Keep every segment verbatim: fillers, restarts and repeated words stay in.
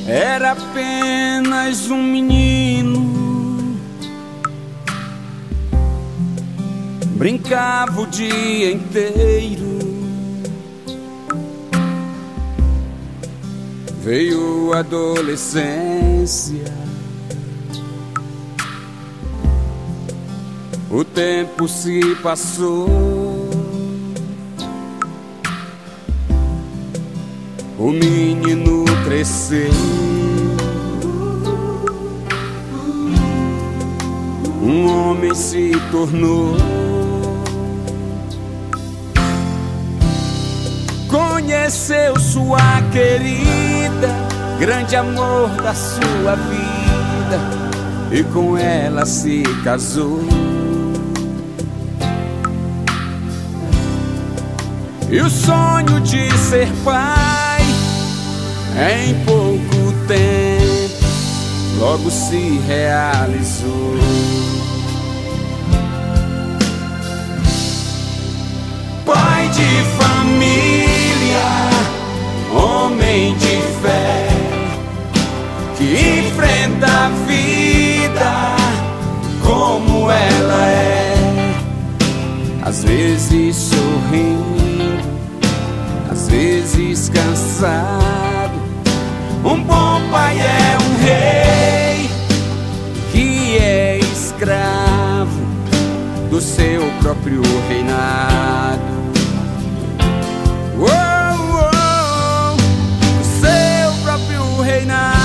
Era apenas um menino, brincava o dia inteiro. Veio a adolescência, o tempo se passou, o menino cresceu, um homem se tornou. Conheceu sua querida, grande amor da sua vida, e com ela se casou. E o sonho de ser pai, em pouco tempo, logo se realizou. Pai de família, homem de fé, que enfrenta a vida como ela é, às vezes sorrindo, às vezes cansado. Um bom pai é um rei que é escravo do seu próprio reinado. Oh, oh, do seu próprio reinado.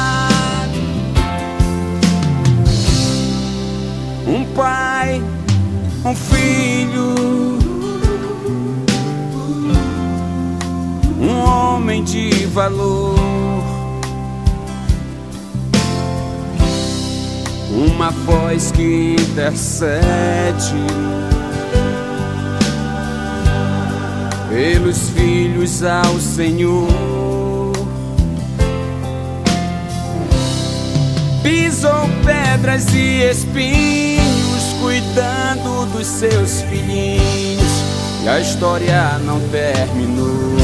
Um pai, um filho, um homem de valor, uma voz que intercede pelos filhos ao Senhor. Pisou pedras e espinhos, cuidando dos seus filhinhos, e a história não terminou.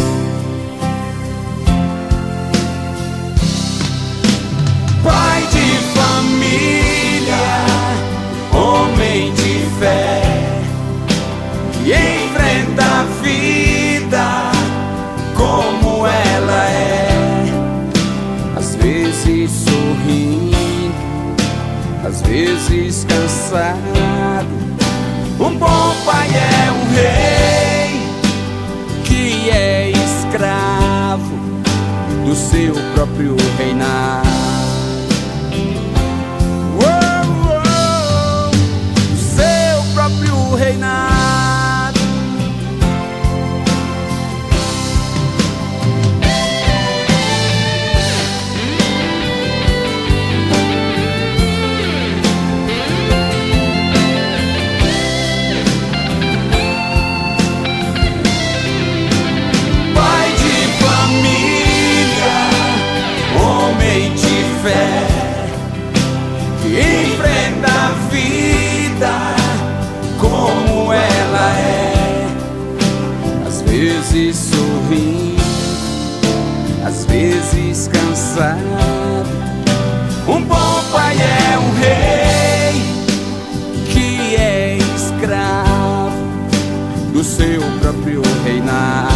Pai de família, homem de fé, que enfrenta a vida como ela é, às vezes sorrindo, às vezes cansado. Um bom pai é um rei que é escravo do seu próprio reinado. Reinado. Pai de família, homem de fé, que enfrenta a vida como ela é, às vezes sorrindo, às vezes cansado. Um bom pai é um rei que é escravo do seu próprio reinado.